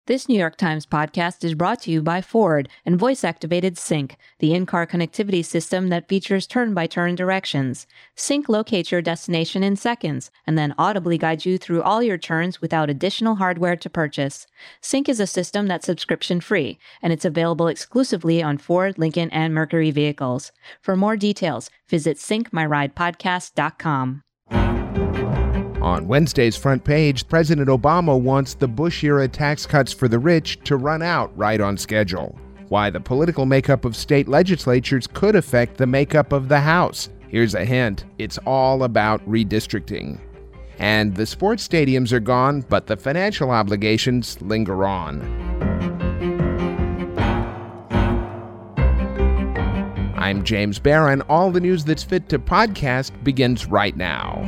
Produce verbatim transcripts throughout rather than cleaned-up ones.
This New York Times podcast is brought to you by Ford and voice-activated Sync, the in-car connectivity system that features turn-by-turn directions. Sync locates your destination in seconds and then audibly guides you through all your turns without additional hardware to purchase. Sync is a system that's subscription-free, and it's available exclusively on Ford, Lincoln, and Mercury vehicles. For more details, visit sync my ride podcast dot com. On Wednesday's front page, President Obama wants the Bush-era tax cuts for the rich to run out right on schedule. Why the political makeup of state legislatures could affect the makeup of the House. Here's a hint, it's all about redistricting. And the sports stadiums are gone, but the financial obligations linger on. I'm James Barron. All the news that's fit to podcast begins right now.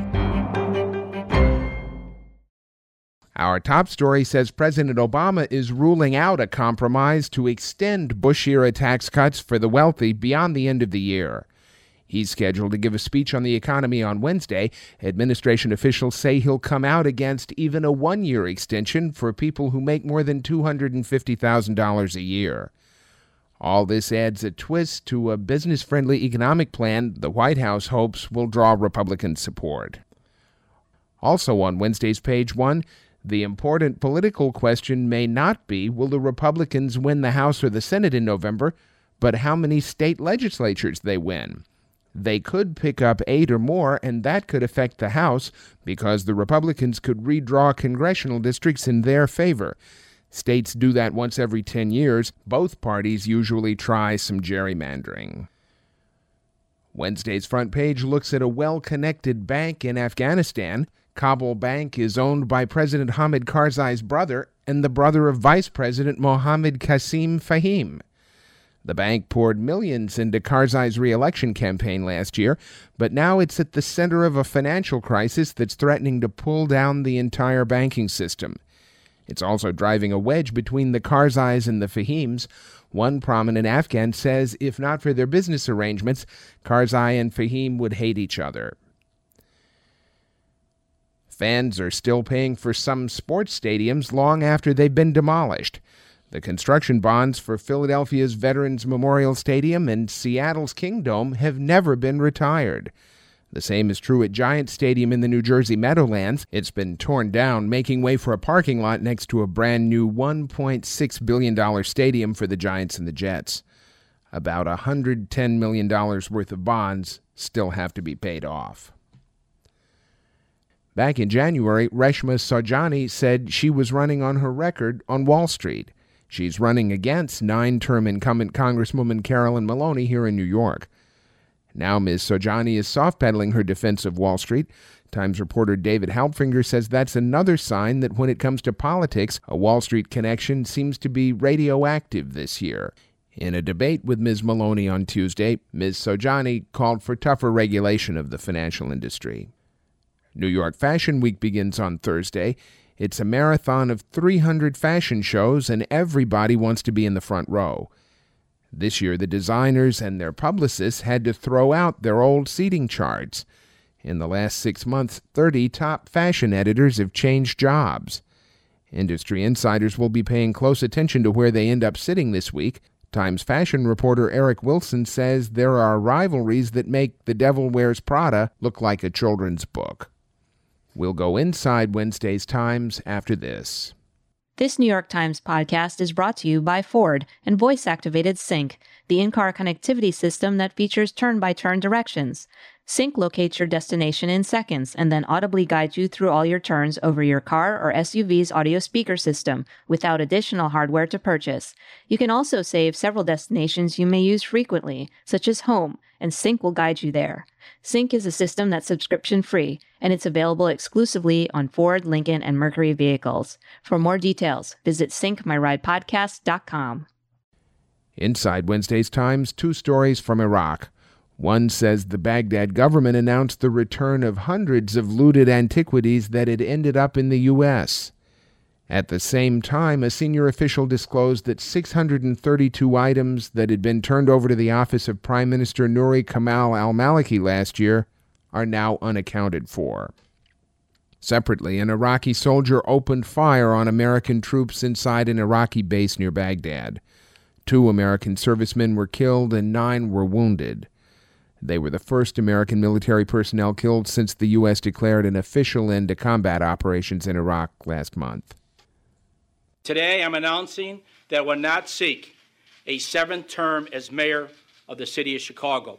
Our top story says President Obama is ruling out a compromise to extend Bush-era tax cuts for the wealthy beyond the end of the year. He's scheduled to give a speech on the economy on Wednesday. Administration officials say he'll come out against even a one-year extension for people who make more than two hundred fifty thousand dollars a year. All this adds a twist to a business-friendly economic plan the White House hopes will draw Republican support. Also on Wednesday's page one, the important political question may not be will the Republicans win the House or the Senate in November, but how many state legislatures they win. They could pick up eight or more, and that could affect the House because the Republicans could redraw congressional districts in their favor. States do that once every ten years. Both parties usually try some gerrymandering. Wednesday's front page looks at a well-connected bank in Afghanistan. Kabul Bank is owned by President Hamid Karzai's brother and the brother of Vice President Mohammad Qasim Fahim. The bank poured millions into Karzai's re-election campaign last year, but now it's at the center of a financial crisis that's threatening to pull down the entire banking system. It's also driving a wedge between the Karzais and the Fahims. One prominent Afghan says if not for their business arrangements, Karzai and Fahim would hate each other. Fans are still paying for some sports stadiums long after they've been demolished. The construction bonds for Philadelphia's Veterans Memorial Stadium and Seattle's Kingdome have never been retired. The same is true at Giants Stadium in the New Jersey Meadowlands. It's been torn down, making way for a parking lot next to a brand new one point six billion dollars stadium for the Giants and the Jets. About one hundred ten million dollars worth of bonds still have to be paid off. Back in January, Reshma Saujani said she was running on her record on Wall Street. She's running against nine-term incumbent Congresswoman Carolyn Maloney here in New York. Now Miz Saujani is soft-pedaling her defense of Wall Street. Times reporter David Halpfinger says that's another sign that when it comes to politics, a Wall Street connection seems to be radioactive this year. In a debate with Miz Maloney on Tuesday, Miz Saujani called for tougher regulation of the financial industry. New York Fashion Week begins on Thursday. It's a marathon of three hundred fashion shows, and everybody wants to be in the front row. This year, the designers and their publicists had to throw out their old seating charts. In the last six months, thirty top fashion editors have changed jobs. Industry insiders will be paying close attention to where they end up sitting this week. Times fashion reporter Eric Wilson says there are rivalries that make The Devil Wears Prada look like a children's book. We'll go inside Wednesday's Times after this. This New York Times podcast is brought to you by Ford and voice-activated Sync, the in-car connectivity system that features turn-by-turn directions. Sync locates your destination in seconds and then audibly guides you through all your turns over your car or S U V's audio speaker system without additional hardware to purchase. You can also save several destinations you may use frequently, such as home, and Sync will guide you there. Sync is a system that's subscription-free, and it's available exclusively on Ford, Lincoln, and Mercury vehicles. For more details, visit sync my ride podcast dot com. Inside Wednesday's Times, two stories from Iraq. One says the Baghdad government announced the return of hundreds of looted antiquities that had ended up in the U S At the same time, a senior official disclosed that six hundred thirty-two items that had been turned over to the office of Prime Minister Nouri Kamal al-Maliki last year are now unaccounted for. Separately, an Iraqi soldier opened fire on American troops inside an Iraqi base near Baghdad. Two American servicemen were killed and nine were wounded. They were the first American military personnel killed since the U S declared an official end to combat operations in Iraq last month. Today, I'm announcing that I will not seek a seventh term as mayor of the city of Chicago.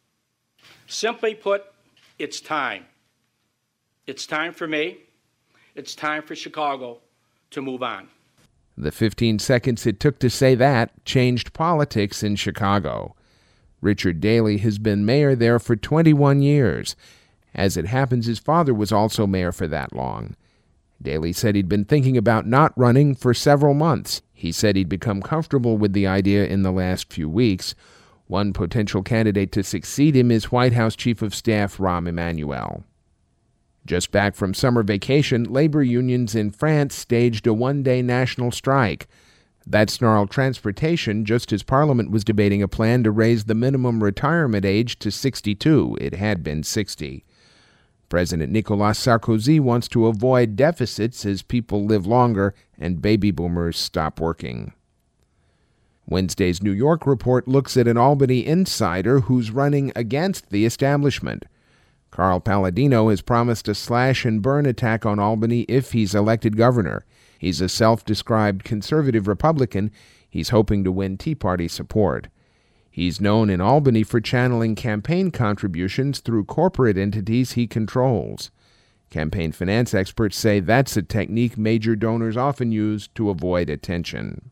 Simply put, it's time. It's time for me. It's time for Chicago to move on. The fifteen seconds it took to say that changed politics in Chicago. Richard Daley has been mayor there for twenty-one years. As it happens, his father was also mayor for that long. Daley said he'd been thinking about not running for several months. He said he'd become comfortable with the idea in the last few weeks. One potential candidate to succeed him is White House Chief of Staff Rahm Emanuel. Just back from summer vacation, labor unions in France staged a one-day national strike. That snarled transportation just as Parliament was debating a plan to raise the minimum retirement age to sixty-two. It had been sixty. President Nicolas Sarkozy wants to avoid deficits as people live longer and baby boomers stop working. Wednesday's New York report looks at an Albany insider who's running against the establishment. Carl Palladino has promised a slash-and-burn attack on Albany if he's elected governor. He's a self-described conservative Republican. He's hoping to win Tea Party support. He's known in Albany for channeling campaign contributions through corporate entities he controls. Campaign finance experts say that's a technique major donors often use to avoid attention.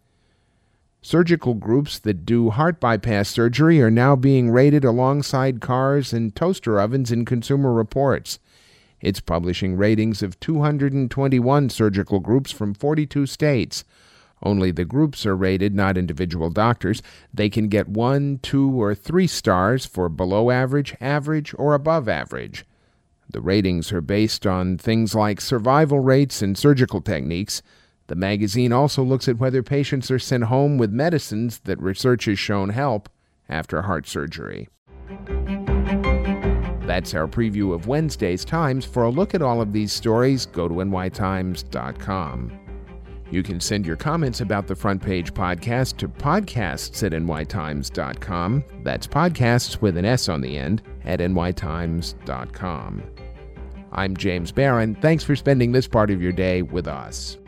Surgical groups that do heart bypass surgery are now being rated alongside cars and toaster ovens in Consumer Reports. It's publishing ratings of two hundred twenty-one surgical groups from forty-two states. Only the groups are rated, not individual doctors. They can get one, two, or three stars for below average, average, or above average. The ratings are based on things like survival rates and surgical techniques. The magazine also looks at whether patients are sent home with medicines that research has shown help after heart surgery. That's our preview of Wednesday's Times. For a look at all of these stories, go to N Y Times dot com. You can send your comments about the Front Page podcast to podcasts at N Y Times dot com. That's podcasts with an S on the end at N Y Times dot com. I'm James Barron. Thanks for spending this part of your day with us.